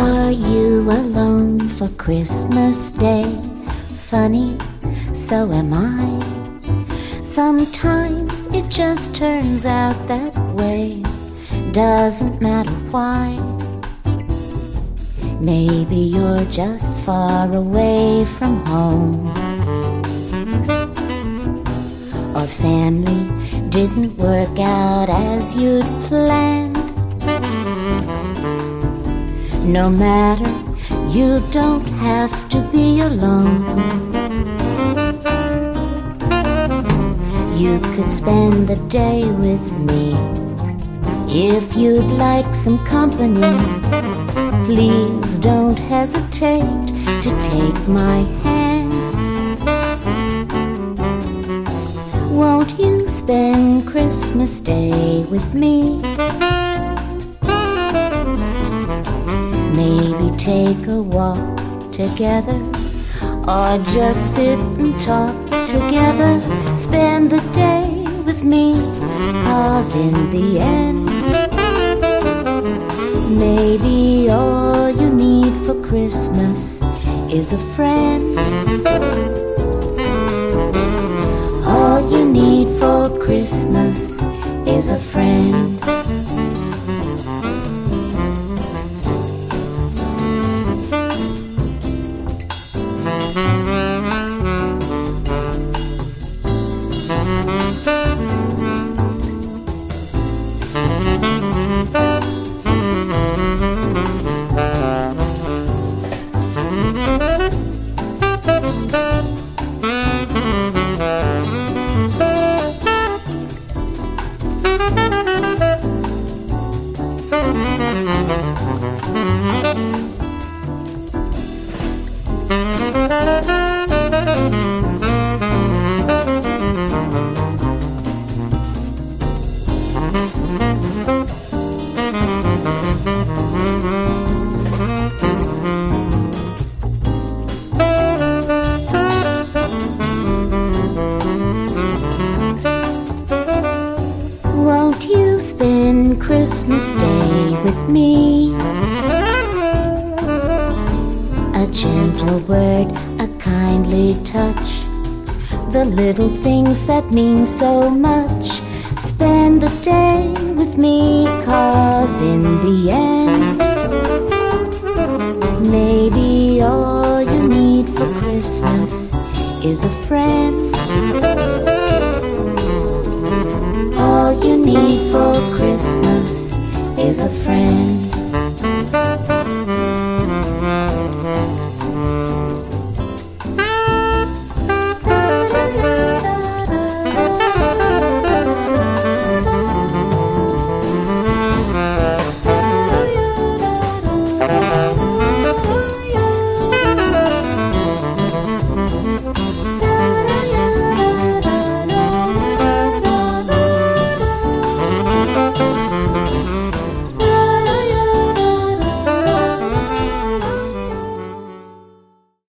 Are you alone for Christmas Day? Funny, so am I. Sometimes it just turns out that way. Doesn't matter why. Maybe you're just far away from home, or family didn't work out as you'd planned. No matter, you don't have to be alone. You could spend the day with me. If you'd like some company, please don't hesitate to take my hand. Won't you spend Christmas Day with me? Maybe take a walk together, or just sit and talk together. Spend the day with me, 'cause in the end, maybe all you need for Christmas is a friend. All you need for Christmas is a friend. Won't you spend Christmas Day with me? A gentle word, a kindly touch, the little things that mean so much. Spend the day with me, 'cause in the end, maybe all you need for Christmas is a friend. All you need for Christmas